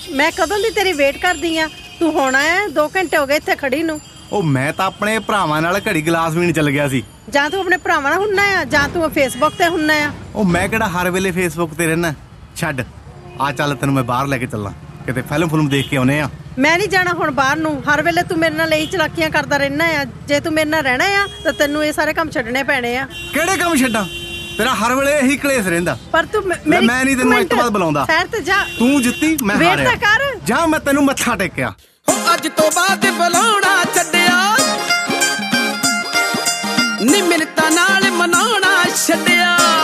ਮੈਂ ਕਦੋਂ ਦੀ ਤੇਰੀ ਵੇਟ ਕਰਦੀ ਆ। ਤੂੰ ਹੁਣ ਆਇਆ, 2 ਘੰਟੇ ਹੋ ਗਏ ਇੱਥੇ ਖੜੀ ਨੂੰ। ਉਹ ਮੈਂ ਤਾਂ ਆਪਣੇ ਭਰਾਵਾਂ ਨਾਲ ਘੜੀ ਗਲਾਸ ਵੀਣ ਚੱਲ ਗਿਆ ਸੀ। ਜਾਂ ਤੂੰ ਆਪਣੇ ਭਰਾਵਾਂ ਨਾਲ ਹੁੰਨਾ ਆ ਜਾਂ ਤੂੰ ਫੇਸਬੁੱਕ ਤੇ ਹੁੰਨਾ ਆ। ਉਹ ਮੈਂ ਕਿਹੜਾ ਹਰ ਵੇਲੇ ਫੇਸਬੁੱਕ ਤੇ ਰਹਿਣਾ। ਛੱਡ ਆ, ਚੱਲ ਤੈਨੂੰ ਮੈਂ ਬਾਹਰ ਲੈ ਕੇ ਚੱਲਾਂ, ਕਿਤੇ ਫਿਲਮ ਦੇਖ ਕੇ ਆਉਨੇ ਆ। ਮੈਂ ਨਹੀਂ ਜਾਣਾ ਹੁਣ ਬਾਹਰ ਨੂੰ। ਹਰ ਵੇਲੇ ਤੂੰ ਮੇਰੇ ਨਾਲ ਇਹੀ ਚਲਾਕੀਆਂ ਕਰਦਾ ਰਹਿਣਾ ਆ। ਜੇ ਤੂੰ ਮੇਰੇ ਨਾਲ ਰਹਿਣਾ ਆ ਤਾਂ ਤੈਨੂੰ ਇਹ ਸਾਰੇ ਕੰਮ ਛੱਡਣੇ ਪੈਣੇ ਆ। ਕਿਹੜੇ ਕੰਮ ਛੱਡਾਂ? ਤੇਰਾ ਹਰ ਵੇਲੇ ਇਹੀ ਕਲੇਸ਼ ਰਹਿੰਦਾ। ਪਰ ਤੂੰ ਮੈਂ ਨਹੀਂ ਤੈਨੂੰ ਇਸ ਤੋਂ ਬਾਅਦ ਬੁਲਾਉਂਦਾ। ਖੈਰ ਤੇ ਜਾ, ਤੂੰ ਜਿੱਤੀ ਮੈਂ ਹਾਰਿਆ। ਵੇਟ ਤਾਂ ਕਰ। ਜਾ, ਮੈਂ ਤੈਨੂੰ ਮੱਥਾ ਟੇਕਿਆ। ਅੱਜ ਤੋਂ ਬਾਅਦ ਬੁਲਾਉਣਾ ਛੱਡਿਆ ਨੀ ਮਿੰਨਤਾਂ ਨਾਲ ਮਨਾਉਣਾ ਛੱਡਿਆ।